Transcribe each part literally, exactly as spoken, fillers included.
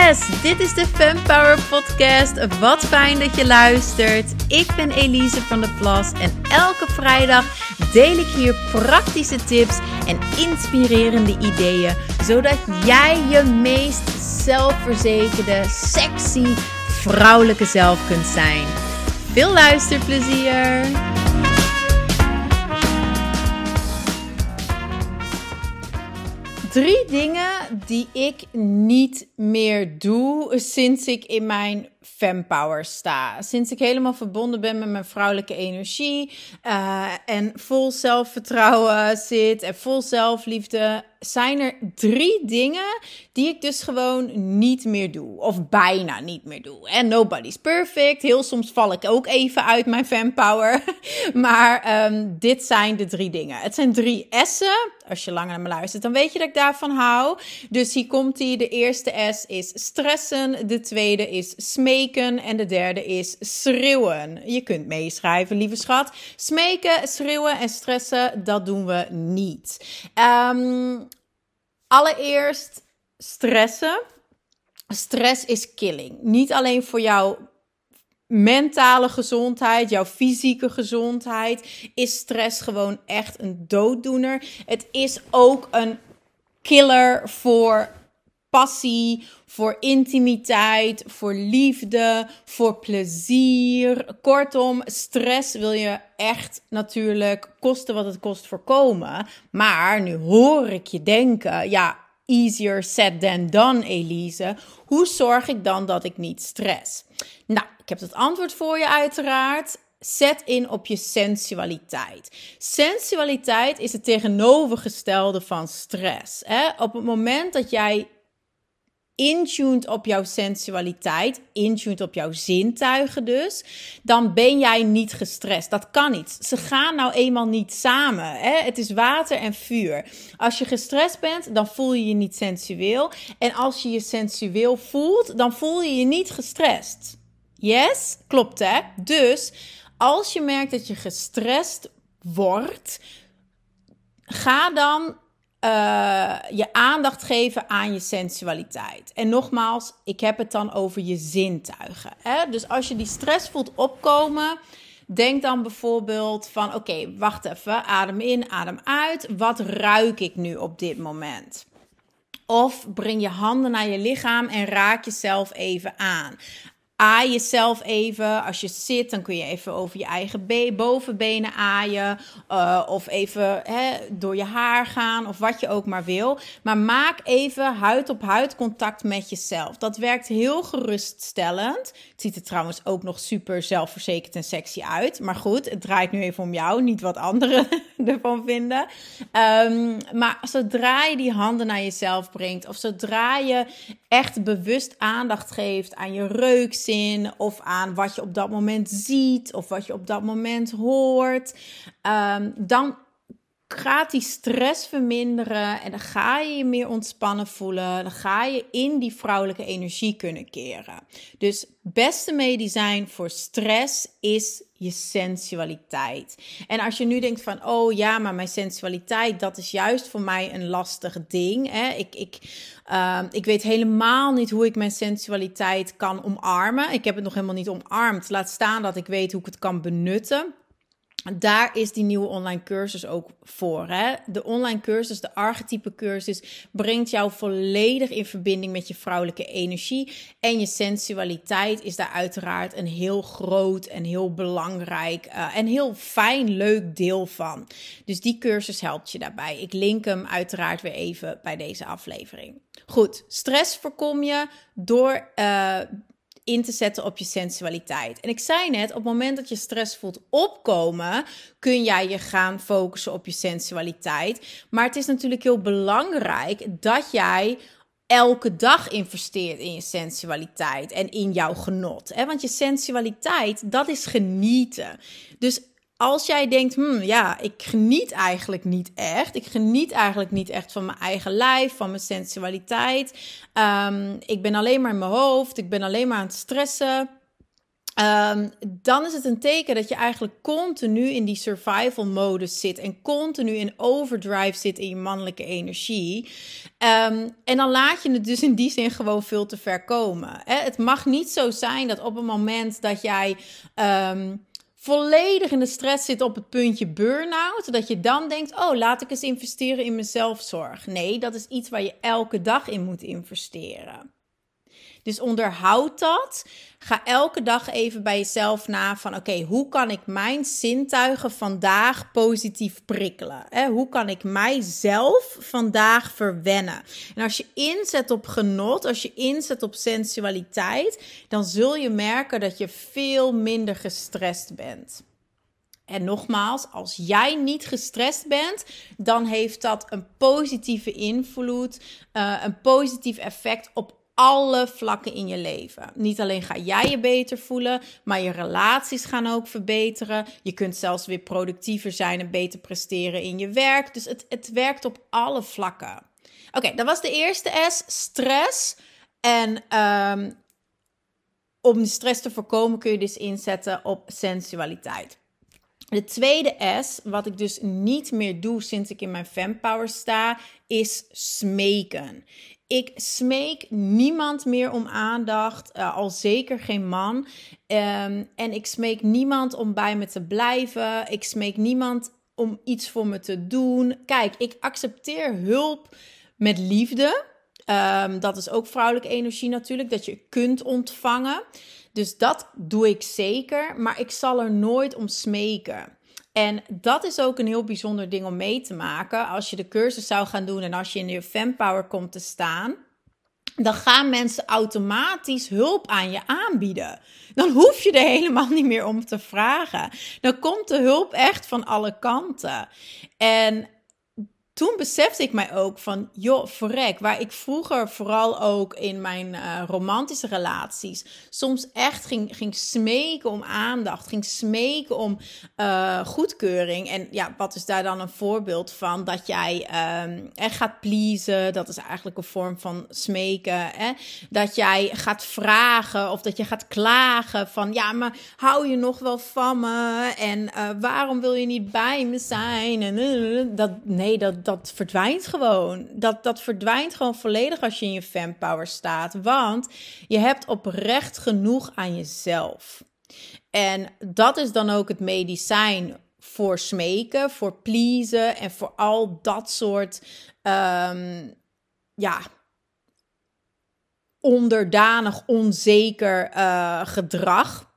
Yes, dit is de Fempower Podcast. Wat fijn dat je luistert. Ik ben Elise van der Plas en elke vrijdag deel ik hier praktische tips en inspirerende ideeën, zodat jij je meest zelfverzekerde, sexy, vrouwelijke zelf kunt zijn. Veel luisterplezier! Drie dingen die ik niet meer doe sinds ik in mijn Fempower sta. Sinds ik helemaal verbonden ben met mijn vrouwelijke energie uh, en vol zelfvertrouwen zit en vol zelfliefde, zijn er drie dingen die ik dus gewoon niet meer doe. Of bijna niet meer doe. En nobody's perfect. Heel soms val ik ook even uit mijn Fempower. Maar um, dit zijn de drie dingen. Het zijn drie S'en. Als je langer naar me luistert, dan weet je dat ik daarvan hou. Dus hier komt ie. De eerste S is stressen. De tweede is smeken. En de derde is schreeuwen. Je kunt meeschrijven, lieve schat. Smeken, schreeuwen en stressen, dat doen we niet. Um, allereerst stressen. Stress is killing. Niet alleen voor jouw mentale gezondheid, jouw fysieke gezondheid, is stress gewoon echt een dooddoener. Het is ook een killer voor passie, voor intimiteit, voor liefde, voor plezier. Kortom, stress wil je echt natuurlijk koste wat het kost voorkomen. Maar nu hoor ik je denken, ja, easier said than done, Elise. Hoe zorg ik dan dat ik niet stress? Nou, ik heb het antwoord voor je uiteraard. Zet in op je sensualiteit. Sensualiteit is het tegenovergestelde van stress. Hè? Op het moment dat jij intuned op jouw sensualiteit, intuned op jouw zintuigen dus, dan ben jij niet gestrest. Dat kan niet. Ze gaan nou eenmaal niet samen. Hè? Het is water en vuur. Als je gestrest bent, dan voel je je niet sensueel. En als je je sensueel voelt, dan voel je je niet gestrest. Yes? Klopt, hè? Dus als je merkt dat je gestrest wordt, ga dan Uh, je aandacht geven aan je sensualiteit. En nogmaals, ik heb het dan over je zintuigen. Hè? Dus als je die stress voelt opkomen, denk dan bijvoorbeeld van, oké, okay, wacht even, adem in, adem uit. Wat ruik ik nu op dit moment? Of breng je handen naar je lichaam en raak jezelf even aan. Aai jezelf even. Als je zit, dan kun je even over je eigen be- bovenbenen aaien. Uh, of even hè, door je haar gaan. Of wat je ook maar wil. Maar maak even huid op huid contact met jezelf. Dat werkt heel geruststellend. Het ziet er trouwens ook nog super zelfverzekerd en sexy uit. Maar goed, het draait nu even om jou. Niet wat anderen ervan vinden. Um, maar zodra je die handen naar jezelf brengt. Of zodra je echt bewust aandacht geeft aan je reukzin, of aan wat je op dat moment ziet, of wat je op dat moment hoort, um, dan gaat die stress verminderen en dan ga je je meer ontspannen voelen. Dan ga je in die vrouwelijke energie kunnen keren. Dus beste medicijn voor stress is je sensualiteit. En als je nu denkt van, oh ja, maar mijn sensualiteit, dat is juist voor mij een lastig ding. Hè? Ik, ik, uh, ik weet helemaal niet hoe ik mijn sensualiteit kan omarmen. Ik heb het nog helemaal niet omarmd. Laat staan dat ik weet hoe ik het kan benutten. Daar is die nieuwe online cursus ook voor. Hè? De online cursus, de archetype cursus, brengt jou volledig in verbinding met je vrouwelijke energie. En je sensualiteit is daar uiteraard een heel groot en heel belangrijk uh, en heel fijn, leuk deel van. Dus die cursus helpt je daarbij. Ik link hem uiteraard weer even bij deze aflevering. Goed, stress voorkom je door Uh, in te zetten op je sensualiteit. En ik zei net, op het moment dat je stress voelt opkomen, kun jij je gaan focussen op je sensualiteit. Maar het is natuurlijk heel belangrijk dat jij elke dag investeert in je sensualiteit en in jouw genot. Hè? Want je sensualiteit, dat is genieten. Dus als jij denkt, hmm, ja, ik geniet eigenlijk niet echt. Ik geniet eigenlijk niet echt van mijn eigen lijf, van mijn sensualiteit. Um, ik ben alleen maar in mijn hoofd. Ik ben alleen maar aan het stressen. Um, dan is het een teken dat je eigenlijk continu in die survival modus zit en continu in overdrive zit in je mannelijke energie. Um, en dan laat je het dus in die zin gewoon veel te ver komen. Hè? Het mag niet zo zijn dat op het moment dat jij um, volledig in de stress zit op het puntje burn-out, dat je dan denkt, oh, laat ik eens investeren in mijn zelfzorg. Nee, dat is iets waar je elke dag in moet investeren. Dus onderhoud dat. Ga elke dag even bij jezelf na van oké, okay, hoe kan ik mijn zintuigen vandaag positief prikkelen? Hè? Hoe kan ik mijzelf vandaag verwennen? En als je inzet op genot, als je inzet op sensualiteit, dan zul je merken dat je veel minder gestrest bent. En nogmaals, als jij niet gestrest bent, dan heeft dat een positieve invloed, uh, een positief effect op alle vlakken in je leven. Niet alleen ga jij je beter voelen, maar je relaties gaan ook verbeteren. Je kunt zelfs weer productiever zijn en beter presteren in je werk. Dus het, het werkt op alle vlakken. Oké, okay, dat was de eerste S, stress. En um, om de stress te voorkomen kun je dus inzetten op sensualiteit. De tweede S, wat ik dus niet meer doe sinds ik in mijn fempower sta, is smeken. Ik smeek niemand meer om aandacht, uh, al zeker geen man. Um, en ik smeek niemand om bij me te blijven. Ik smeek niemand om iets voor me te doen. Kijk, ik accepteer hulp met liefde. Um, dat is ook vrouwelijke energie natuurlijk, dat je kunt ontvangen. Dus dat doe ik zeker, maar ik zal er nooit om smeken. En dat is ook een heel bijzonder ding om mee te maken. Als je de cursus zou gaan doen en als je in je fempower komt te staan, dan gaan mensen automatisch hulp aan je aanbieden. Dan hoef je er helemaal niet meer om te vragen. Dan komt de hulp echt van alle kanten. En toen besefte ik mij ook van, joh, verrek, waar ik vroeger vooral ook in mijn uh, romantische relaties soms echt ging, ging smeken om aandacht, ging smeken om uh, goedkeuring. En ja, wat is daar dan een voorbeeld van? Dat jij um, echt gaat pleasen, dat is eigenlijk een vorm van smeken. Hè? Dat jij gaat vragen of dat je gaat klagen van, ja, maar hou je nog wel van me? En uh, waarom wil je niet bij me zijn? En uh, dat, nee, dat Dat verdwijnt gewoon. Dat, dat verdwijnt gewoon volledig als je in je fempower staat. Want je hebt oprecht genoeg aan jezelf. En dat is dan ook het medicijn voor smeken, voor pleasen en voor al dat soort um, ja, onderdanig, onzeker uh, gedrag.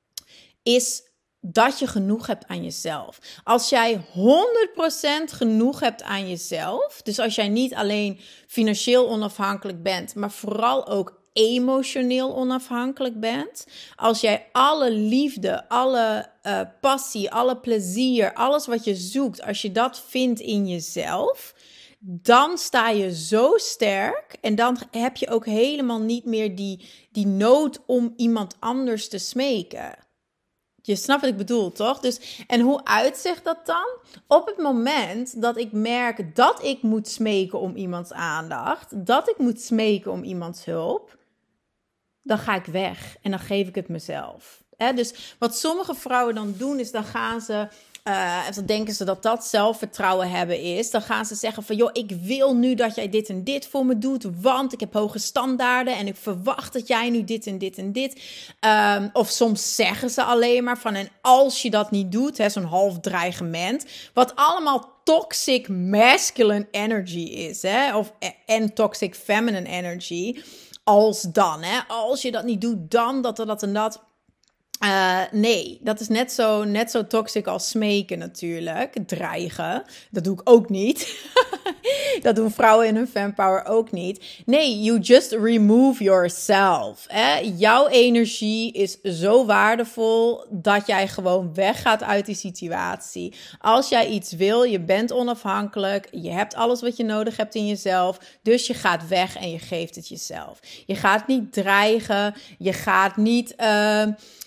Is dat je genoeg hebt aan jezelf. Als jij honderd procent genoeg hebt aan jezelf, dus als jij niet alleen financieel onafhankelijk bent, maar vooral ook emotioneel onafhankelijk bent, als jij alle liefde, alle uh, passie, alle plezier, alles wat je zoekt, als je dat vindt in jezelf, dan sta je zo sterk en dan heb je ook helemaal niet meer die, die nood om iemand anders te smeken. Je snapt wat ik bedoel, toch? Dus, en hoe uitzicht dat dan? Op het moment dat ik merk dat ik moet smeken om iemands aandacht, dat ik moet smeken om iemands hulp, dan ga ik weg en dan geef ik het mezelf. He, dus wat sommige vrouwen dan doen, is dan gaan ze, uh, dan denken ze dat dat zelfvertrouwen hebben is. Dan gaan ze zeggen van, joh, ik wil nu dat jij dit en dit voor me doet, want ik heb hoge standaarden en ik verwacht dat jij nu dit en dit en dit. Um, of soms zeggen ze alleen maar van, en als je dat niet doet, hè, zo'n half dreigement, wat allemaal toxic masculine energy is, hè, of en toxic feminine energy. Als dan, hè, als je dat niet doet, dan dat en dat en dat. Uh, nee, dat is net zo, net zo toxic als smeken natuurlijk. Dreigen, dat doe ik ook niet. Dat doen vrouwen in hun fempower ook niet. Nee, you just remove yourself. Hè? Jouw energie is zo waardevol dat jij gewoon weggaat uit die situatie. Als jij iets wil, je bent onafhankelijk, je hebt alles wat je nodig hebt in jezelf, dus je gaat weg en je geeft het jezelf. Je gaat niet dreigen, je gaat niet Uh,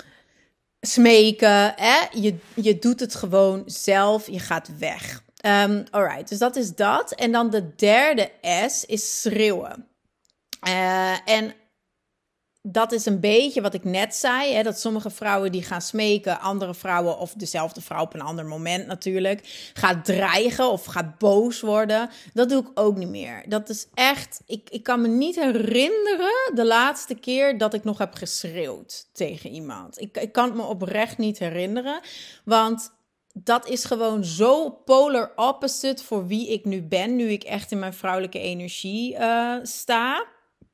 smeken, hè? Je, je doet het gewoon zelf, je gaat weg. Um, alright, dus dat is dat. En dan de derde S is schreeuwen. Uh, en dat is een beetje wat ik net zei. Hè, dat sommige vrouwen die gaan smeken, andere vrouwen, of dezelfde vrouw op een ander moment natuurlijk, gaat dreigen of gaat boos worden. Dat doe ik ook niet meer. Dat is echt, ik, ik kan me niet herinneren de laatste keer dat ik nog heb geschreeuwd tegen iemand. Ik, ik kan het me oprecht niet herinneren, want dat is gewoon zo polar opposite voor wie ik nu ben, nu ik echt in mijn vrouwelijke energie uh, sta.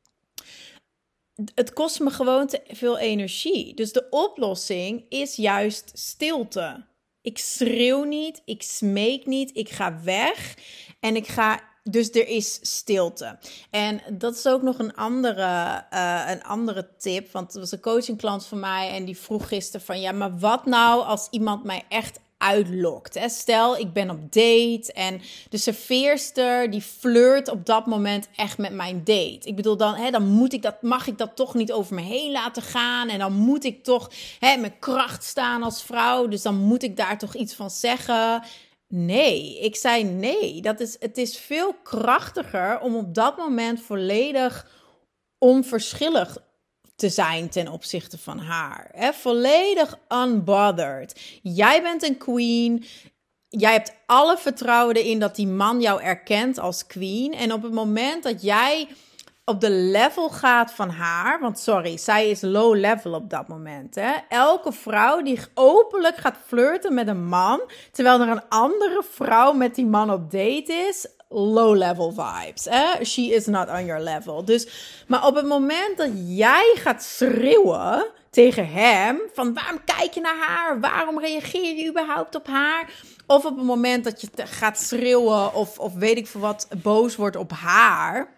Het kost me gewoon te veel energie. Dus de oplossing is juist stilte. Ik schreeuw niet, ik smeek niet, ik ga weg en ik ga... Dus er is stilte. En dat is ook nog een andere, uh, een andere tip. Want er was een coachingklant van mij en die vroeg gisteren van... ja, maar wat nou als iemand mij echt uitlokt? Hè? Stel, ik ben op date en de serveerster die flirt op dat moment echt met mijn date. Ik bedoel, dan, hè, dan moet ik dat, mag ik dat toch niet over me heen laten gaan. En dan moet ik toch hè, mijn kracht staan als vrouw. Dus dan moet ik daar toch iets van zeggen... Nee, ik zei nee. Dat is, het is veel krachtiger om op dat moment volledig onverschillig te zijn ten opzichte van haar. He, volledig unbothered. Jij bent een queen. Jij hebt alle vertrouwen erin dat die man jou erkent als queen. En op het moment dat jij op de level gaat van haar, want sorry, zij is low level op dat moment. Hè? Elke vrouw die openlijk gaat flirten met een man, terwijl er een andere vrouw met die man op date is, low level vibes. Hè? She is not on your level. Dus, maar op het moment dat jij gaat schreeuwen tegen hem, van waarom kijk je naar haar? Waarom reageer je überhaupt op haar? Of op het moment dat je gaat schreeuwen of, of weet ik veel wat, boos wordt op haar...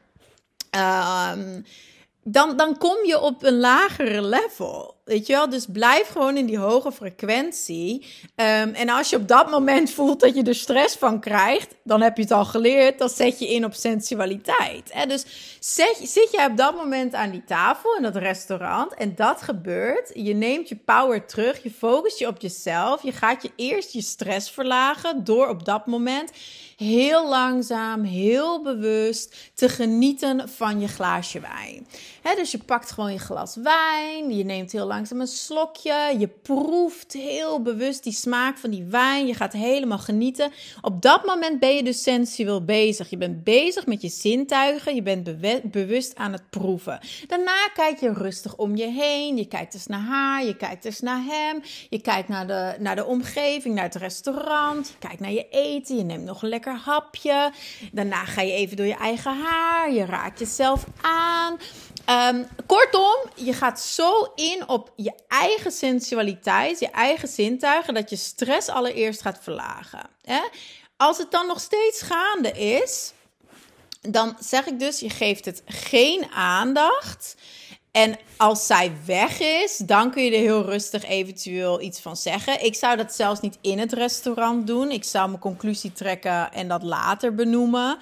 Um, dan, dan kom je op een lagere level, weet je wel? Dus blijf gewoon in die hoge frequentie. Um, en als je op dat moment voelt dat je er stress van krijgt, dan heb je het al geleerd, dan zet je in op sensualiteit. Hè? Dus zet, zit jij op dat moment aan die tafel in dat restaurant en dat gebeurt, je neemt je power terug, je focust je op jezelf, je gaat je eerst je stress verlagen door op dat moment heel langzaam, heel bewust te genieten van je glaasje wijn. He, dus je pakt gewoon je glas wijn, je neemt heel langzaam een slokje, je proeft heel bewust die smaak van die wijn, je gaat helemaal genieten. Op dat moment ben je dus sensueel bezig. Je bent bezig met je zintuigen, je bent bewe- bewust aan het proeven. Daarna kijk je rustig om je heen, je kijkt eens naar haar, je kijkt eens naar hem, je kijkt naar de, naar de omgeving, naar het restaurant, je kijkt naar je eten, je neemt nog een lekker hapje. Daarna ga je even door je eigen haar, je raakt jezelf aan. Um, kortom, je gaat zo in op je eigen sensualiteit, je eigen zintuigen, dat je stress allereerst gaat verlagen. Hè? Als het dan nog steeds gaande is, dan zeg ik dus, je geeft het geen aandacht. En als zij weg is, dan kun je er heel rustig eventueel iets van zeggen. Ik zou dat zelfs niet in het restaurant doen. Ik zou mijn conclusie trekken en dat later benoemen.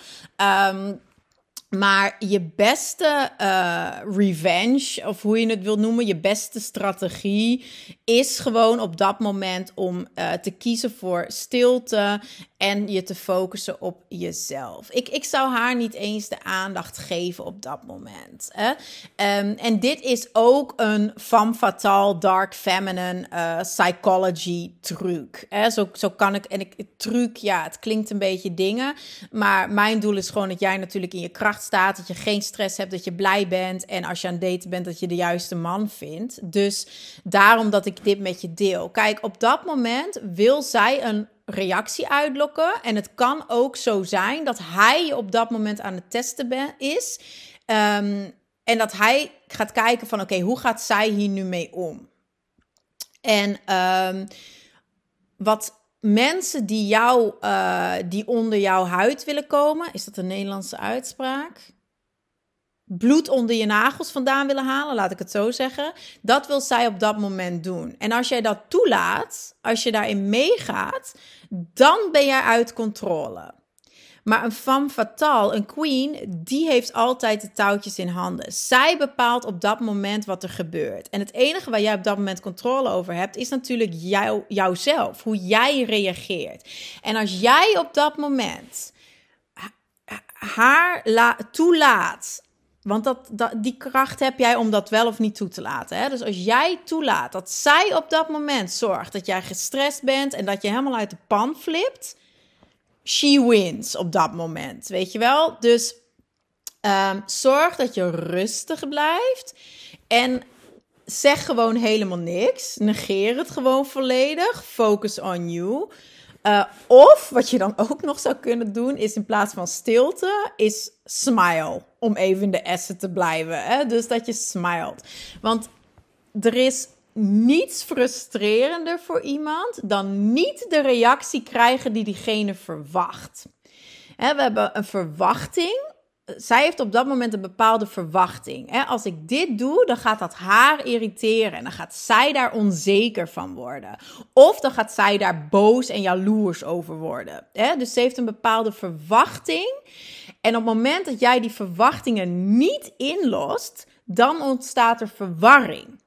Um, Maar je beste uh, revenge, of hoe je het wilt noemen, je beste strategie is gewoon op dat moment om uh, te kiezen voor stilte en je te focussen op jezelf. Ik, ik zou haar niet eens de aandacht geven op dat moment. Hè? Um, en dit is ook een femme fatale, dark feminine uh, psychology truc. Hè? Zo, zo kan ik, en ik, truc, ja, het klinkt een beetje dingen, maar mijn doel is gewoon dat jij natuurlijk in je kracht staat, dat je geen stress hebt, dat je blij bent en als je aan het daten bent, dat je de juiste man vindt. Dus daarom dat ik dit met je deel. Kijk, op dat moment wil zij een reactie uitlokken en het kan ook zo zijn dat hij op dat moment aan het testen ben, is um, en dat hij gaat kijken van oké, okay, hoe gaat zij hier nu mee om? En um, wat mensen die, jou, uh, die onder jouw huid willen komen, is dat een Nederlandse uitspraak? Bloed onder je nagels vandaan willen halen, laat ik het zo zeggen. Dat wil zij op dat moment doen. En als jij dat toelaat, als je daarin meegaat, dan ben jij uit controle. Maar een femme fatale, een queen, die heeft altijd de touwtjes in handen. Zij bepaalt op dat moment wat er gebeurt. En het enige waar jij op dat moment controle over hebt, is natuurlijk jou, jouzelf. Hoe jij reageert. En als jij op dat moment haar la- toelaat Want dat, dat, die kracht heb jij om dat wel of niet toe te laten. Hè? Dus als jij toelaat dat zij op dat moment zorgt dat jij gestrest bent en dat je helemaal uit de pan flipt, she wins op dat moment, weet je wel? Dus um, zorg dat je rustig blijft en zeg gewoon helemaal niks. Negeer het gewoon volledig. Focus on you. Uh, of, wat je dan ook nog zou kunnen doen, is in plaats van stilte, is smile. Om even in de essen te blijven. Hè? Dus dat je smilet. Want er is niets frustrerender voor iemand dan niet de reactie krijgen die diegene verwacht. Hè, we hebben een verwachting. Zij heeft op dat moment een bepaalde verwachting. Hè? Als ik dit doe, dan gaat dat haar irriteren. En dan gaat zij daar onzeker van worden. Of dan gaat zij daar boos en jaloers over worden. Hè? Dus ze heeft een bepaalde verwachting. En op het moment dat jij die verwachtingen niet inlost, dan ontstaat er verwarring.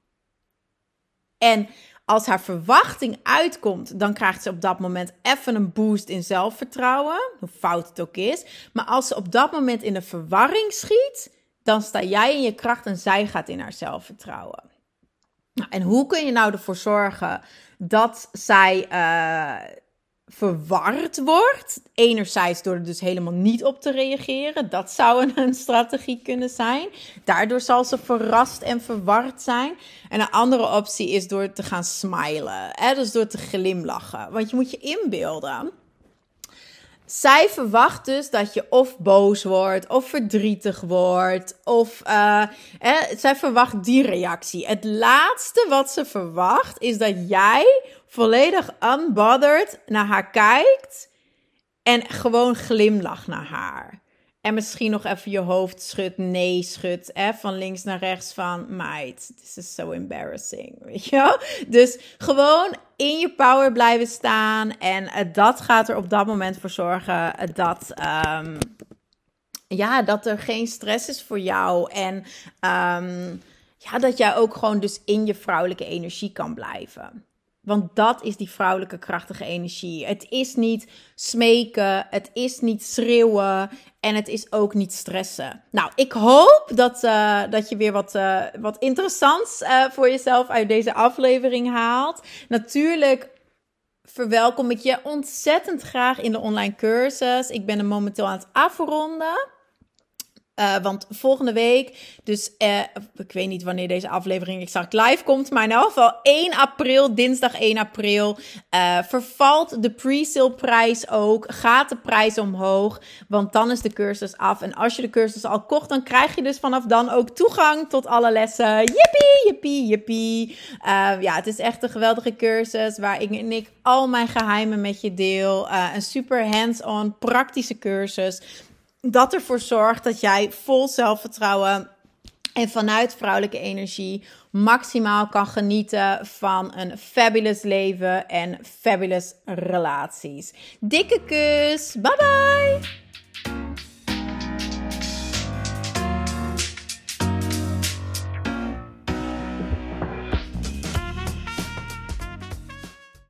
En als haar verwachting uitkomt, dan krijgt ze op dat moment even een boost in zelfvertrouwen. Hoe fout het ook is. Maar als ze op dat moment in een verwarring schiet, dan sta jij in je kracht en zij gaat in haar zelfvertrouwen. Nou, en hoe kun je nou ervoor zorgen dat zij uh, verward wordt? Enerzijds door er dus helemaal niet op te reageren. Dat zou een, een strategie kunnen zijn. Daardoor zal ze verrast en verward zijn. En een andere optie is door te gaan smilen. Hè? Dus door te glimlachen. Want je moet je inbeelden. Zij verwacht dus dat je of boos wordt, of verdrietig wordt, of uh, eh, zij verwacht die reactie. Het laatste wat ze verwacht is dat jij volledig unbothered naar haar kijkt en gewoon glimlacht naar haar. En misschien nog even je hoofd schudt, nee schudt, hè, van links naar rechts van, meid, this is so embarrassing, weet je wel? Dus gewoon in je power blijven staan en uh, dat gaat er op dat moment voor zorgen uh, dat, um, ja, dat er geen stress is voor jou en um, ja, dat jij ook gewoon dus in je vrouwelijke energie kan blijven. Want dat is die vrouwelijke krachtige energie. Het is niet smeken, het is niet schreeuwen en het is ook niet stressen. Nou, ik hoop dat, uh, dat je weer wat, uh, wat interessants uh, voor jezelf uit deze aflevering haalt. Natuurlijk verwelkom ik je ontzettend graag in de online cursus. Ik ben er momenteel aan het afronden. Uh, want volgende week, dus uh, ik weet niet wanneer deze aflevering exact live komt, maar in elk geval één april, dinsdag één april, uh, vervalt de pre-sale prijs ook, gaat de prijs omhoog, want dan is de cursus af. En als je de cursus al kocht, dan krijg je dus vanaf dan ook toegang tot alle lessen. Jippie, jippie, jippie. Uh, ja, het is echt een geweldige cursus waar ik en ik al mijn geheimen met je deel. Uh, een super hands-on, praktische cursus. Dat ervoor zorgt dat jij vol zelfvertrouwen en vanuit vrouwelijke energie maximaal kan genieten van een fabulous leven en fabulous relaties. Dikke kus, bye bye!